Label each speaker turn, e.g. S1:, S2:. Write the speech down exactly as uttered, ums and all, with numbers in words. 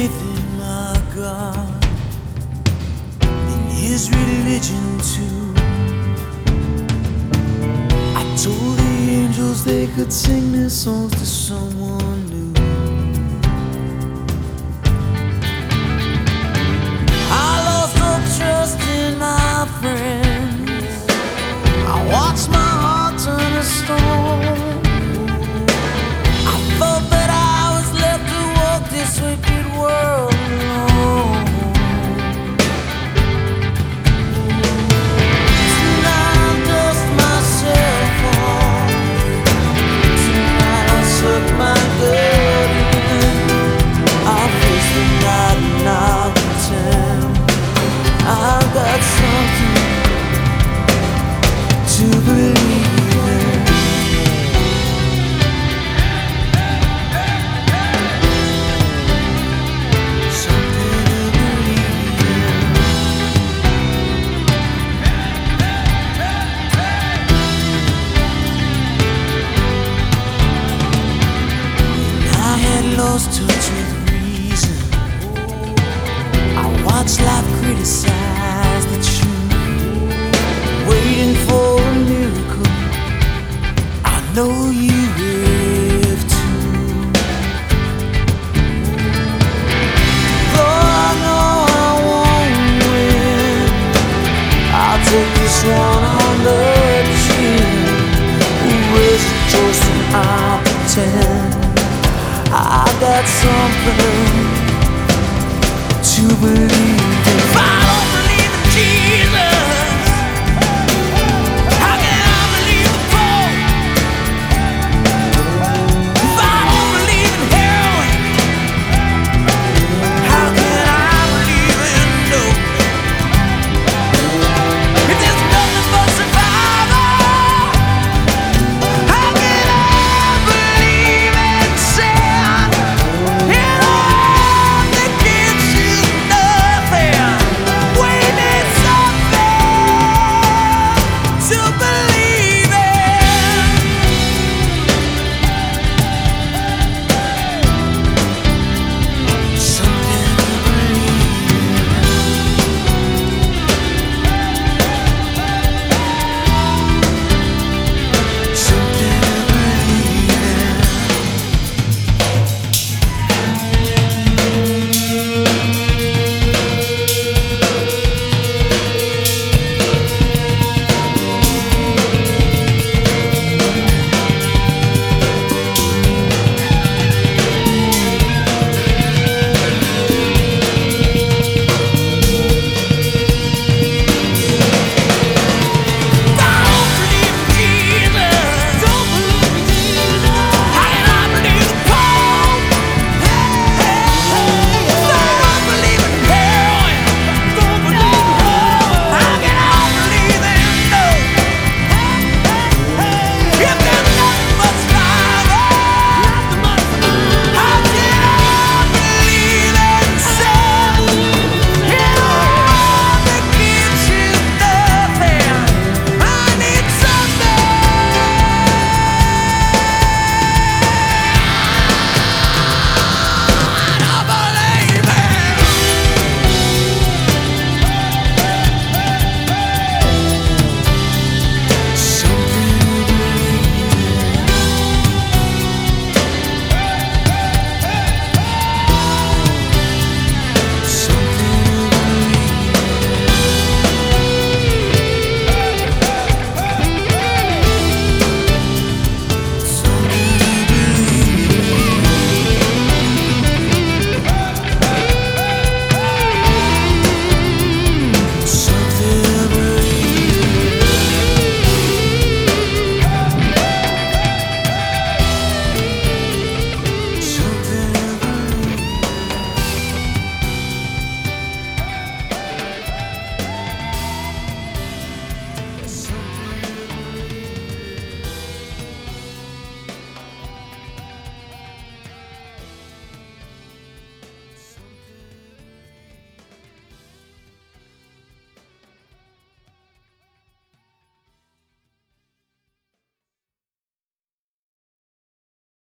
S1: faith in my God, in His religion too. I told the angels they could sing their songs to someone new. I lost all trust in my friends. I watched my heart turn to stone. I thought that I was left to walk this wicked world alone. Tonight I dust myself off. Tonight I suck my blood in. I face the night and I pretend I've got something to believe in. Something to believe in. I had lost touch with reason. I watched life criticize